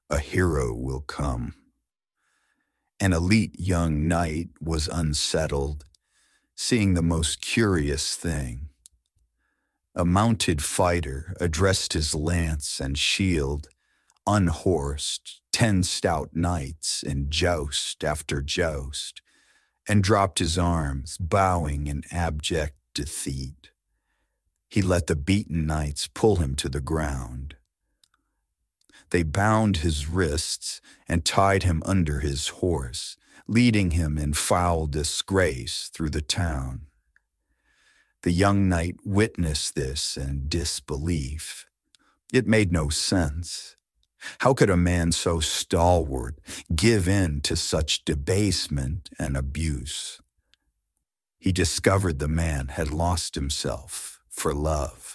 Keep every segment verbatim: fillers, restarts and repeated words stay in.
a hero will come. An elite young knight was unsettled, seeing the most curious thing. A mounted fighter addressed his lance and shield, unhorsed ten stout knights in joust after joust, and dropped his arms, bowing in abject defeat. He let the beaten knights pull him to the ground. They bound his wrists and tied him under his horse, leading him in foul disgrace through the town. The young knight witnessed this in disbelief. It made no sense. How could a man so stalwart give in to such debasement and abuse? He discovered the man had lost himself for love.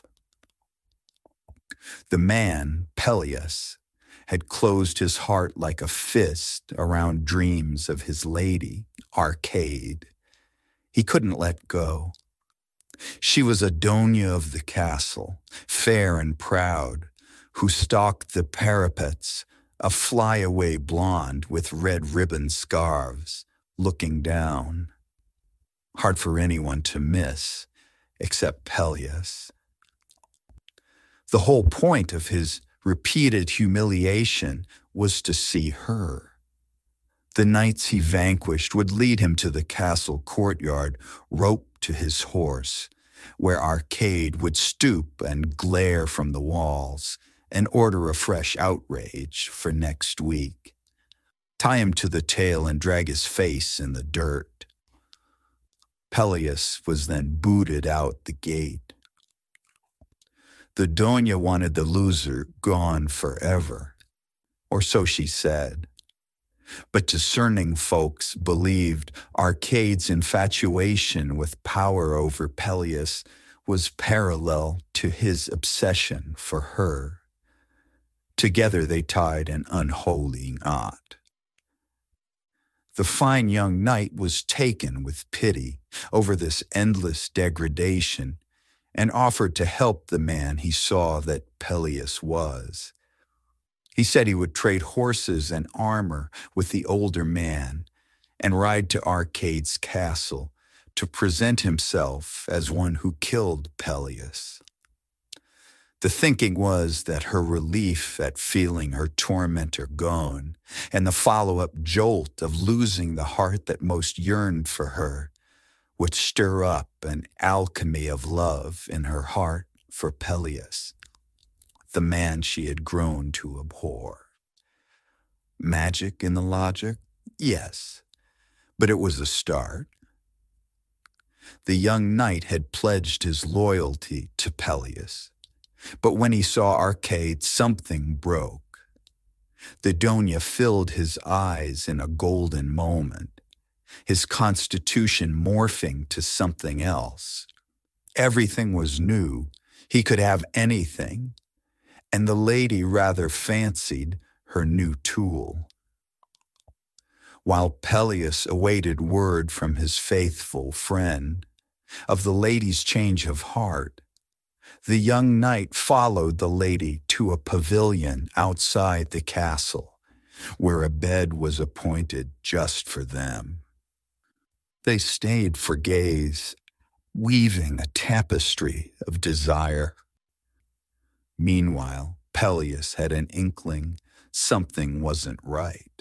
The man, Peleus, had closed his heart like a fist around dreams of his lady, Arcade. He couldn't let go. She was Adonia of the castle, fair and proud, who stalked the parapets, a flyaway blonde with red ribbon scarves, looking down. Hard for anyone to miss, except Peleus. The whole point of his repeated humiliation was to see her. The knights he vanquished would lead him to the castle courtyard, roped to his horse, where Arcade would stoop and glare from the walls and order a fresh outrage for next week. Tie him to the tail and drag his face in the dirt. Peleus was then booted out the gate. The Donia wanted the loser gone forever, or so she said. But discerning folks believed Arcade's infatuation with power over Peleus was parallel to his obsession for her. Together they tied an unholy knot. The fine young knight was taken with pity over this endless degradation and offered to help the man he saw that Peleus was. He said he would trade horses and armor with the older man and ride to Arcade's castle to present himself as one who killed Peleus. The thinking was that her relief at feeling her tormentor gone and the follow-up jolt of losing the heart that most yearned for her would stir up an alchemy of love in her heart for Peleus, the man she had grown to abhor. Magic in the logic? Yes, but it was a start. The young knight had pledged his loyalty to Peleus, but when he saw Arcade, something broke. The Donia filled his eyes in a golden moment, his constitution morphing to something else. Everything was new. He could have anything, and the lady rather fancied her new tool. While Peleus awaited word from his faithful friend of the lady's change of heart, the young knight followed the lady to a pavilion outside the castle, where a bed was appointed just for them. They stayed for gaze, weaving a tapestry of desire. Meanwhile, Peleus had an inkling something wasn't right.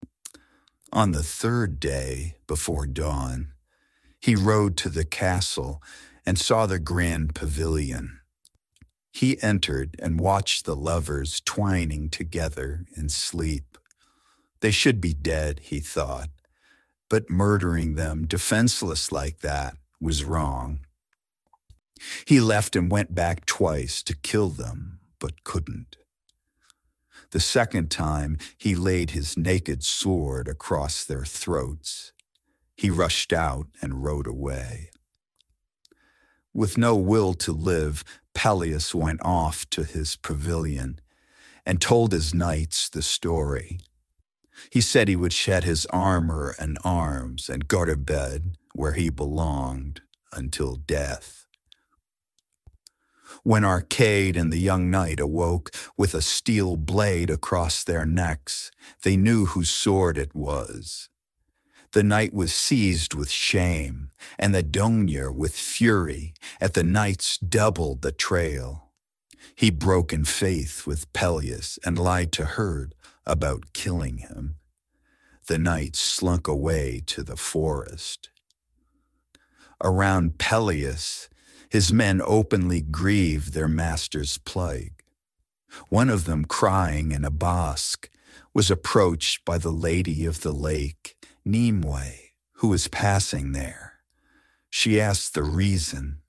On the third day, before dawn, he rode to the castle and saw the grand pavilion. He entered and watched the lovers twining together in sleep. They should be dead, he thought, but murdering them defenseless like that was wrong. He left and went back twice to kill them, but couldn't. The second time, he laid his naked sword across their throats. He rushed out and rode away. With no will to live, Peleus went off to his pavilion and told his knights the story. He said he would shed his armor and arms and go to bed where he belonged until death. When Arcade and the young knight awoke with a steel blade across their necks, they knew whose sword it was. The knight was seized with shame, and the Donyr with fury at the knight's double betrayal. He broke in faith with Peleus and lied to Herd about killing him. The knight slunk away to the forest. Around Peleus, his men openly grieved their master's plague. One of them, crying in a basque, was approached by the lady of the lake, Nimue, who was passing there. She asked the reason.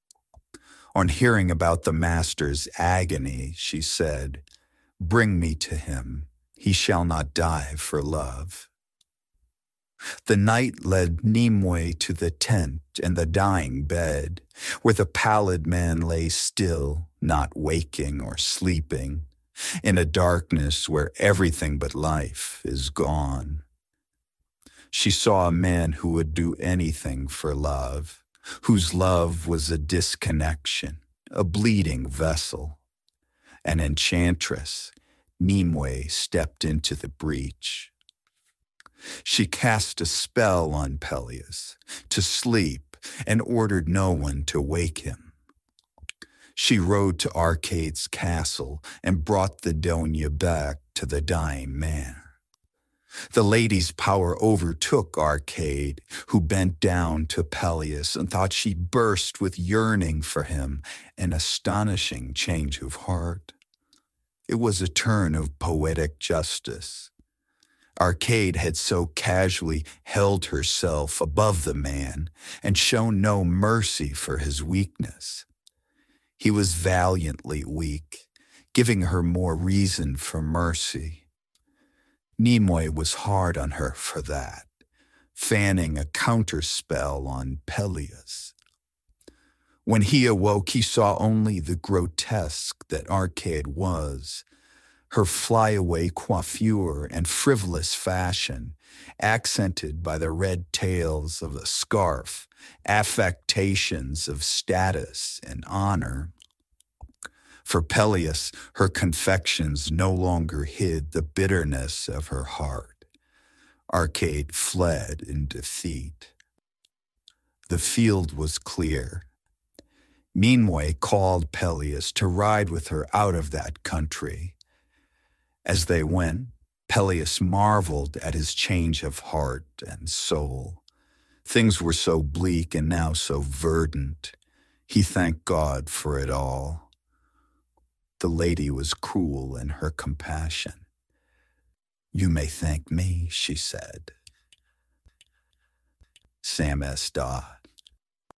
On hearing about the master's agony, she said, "Bring me to him. He shall not die for love." The knight led Nimue to the tent and the dying bed, where the pallid man lay still, not waking or sleeping, in a darkness where everything but life is gone. She saw a man who would do anything for love, whose love was a disconnection, a bleeding vessel. An enchantress, Nimue stepped into the breach. She cast a spell on Peleus to sleep and ordered no one to wake him. She rode to Arcade's castle and brought the Donyr back to the dying man. The lady's power overtook Arcade, who bent down to Peleus and thought she burst with yearning for him, an astonishing change of heart. It was a turn of poetic justice. Arcade had so casually held herself above the man and shown no mercy for his weakness. He was valiantly weak, giving her more reason for mercy. Nimue was hard on her for that, fanning a counterspell on Peleus. When he awoke, he saw only the grotesque that Arcade was, her flyaway coiffure and frivolous fashion, accented by the red tails of the scarf, affectations of status and honor. For Peleus, her confections no longer hid the bitterness of her heart. Arcade fled in defeat. The field was clear. Nimue called Peleus to ride with her out of that country. As they went, Peleus marveled at his change of heart and soul. Things were so bleak and now so verdant. He thanked God for it all. The lady was cruel in her compassion. "You may thank me," she said. Sam S. Dodd.